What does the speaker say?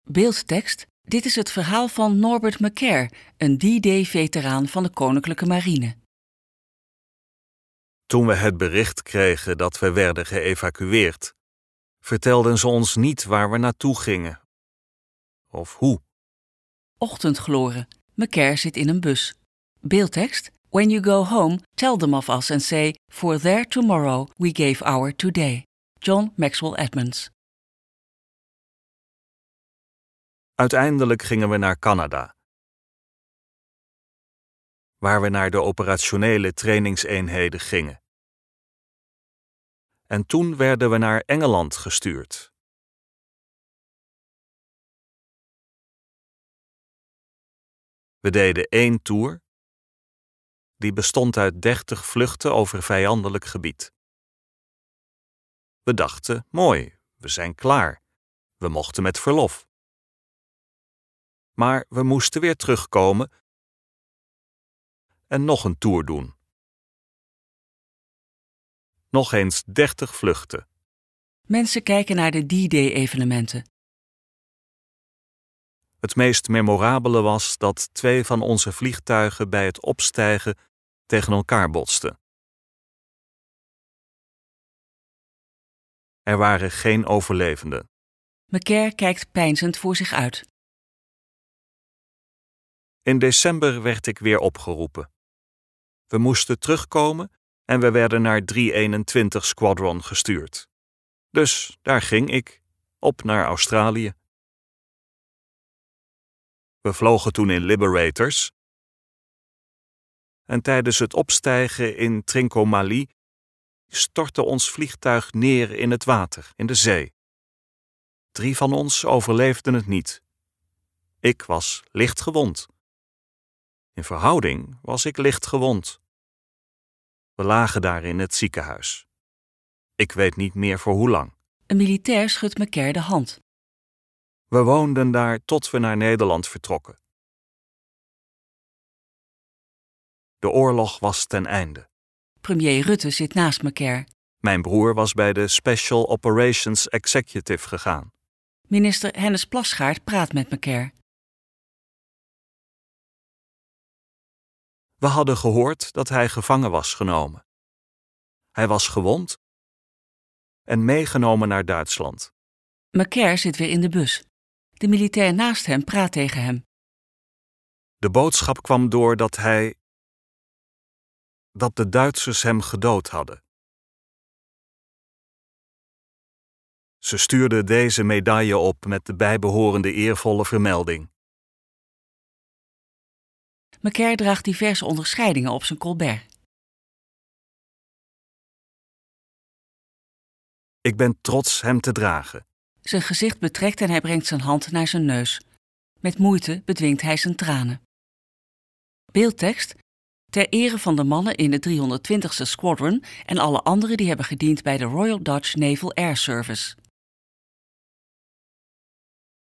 Beeldtekst: dit is het verhaal van Norbert Macaire, een D-Day-veteraan van de Koninklijke Marine. Toen we het bericht kregen dat we werden geëvacueerd, vertelden ze ons niet waar we naartoe gingen. Of hoe. Ochtendgloren. Macaire zit in een bus. Beeldtekst: when you go home, tell them of us and say, for there tomorrow we gave our today. John Maxwell Edmonds. Uiteindelijk gingen we naar Canada, waar we naar de operationele trainingseenheden gingen. En toen werden we naar Engeland gestuurd. We deden 1 tour, die bestond uit 30 vluchten over vijandelijk gebied. We dachten, mooi, we zijn klaar. We mochten met verlof. Maar we moesten weer terugkomen en nog een tour doen. Nog eens 30 vluchten. Mensen kijken naar de D-Day-evenementen. Het meest memorabele was dat 2 van onze vliegtuigen bij het opstijgen tegen elkaar botsten. Er waren geen overlevenden. Macaire kijkt peinzend voor zich uit. In december werd ik weer opgeroepen. We moesten terugkomen en we werden naar 321 Squadron gestuurd. Dus daar ging ik, op naar Australië. We vlogen toen in Liberators. En tijdens het opstijgen in Trincomalee stortte ons vliegtuig neer in het water, in de zee. 3 van ons overleefden het niet. Ik was licht gewond. In verhouding was ik licht gewond. We lagen daar in het ziekenhuis. Ik weet niet meer voor hoe lang. Een militair schudt Macaire de hand. We woonden daar tot we naar Nederland vertrokken. De oorlog was ten einde. Premier Rutte zit naast Macaire. Mijn broer was bij de Special Operations Executive gegaan. Minister Hennis Plasgaard praat met Macaire. We hadden gehoord dat hij gevangen was genomen. Hij was gewond en meegenomen naar Duitsland. Macaire zit weer in de bus. De militair naast hem praat tegen hem. De boodschap kwam door dat de Duitsers hem gedood hadden. Ze stuurden deze medaille op met de bijbehorende eervolle vermelding. Macaire draagt diverse onderscheidingen op zijn colbert. Ik ben trots hem te dragen. Zijn gezicht betrekt en hij brengt zijn hand naar zijn neus. Met moeite bedwingt hij zijn tranen. Beeldtekst: ter ere van de mannen in de 320ste Squadron en alle anderen die hebben gediend bij de Royal Dutch Naval Air Service.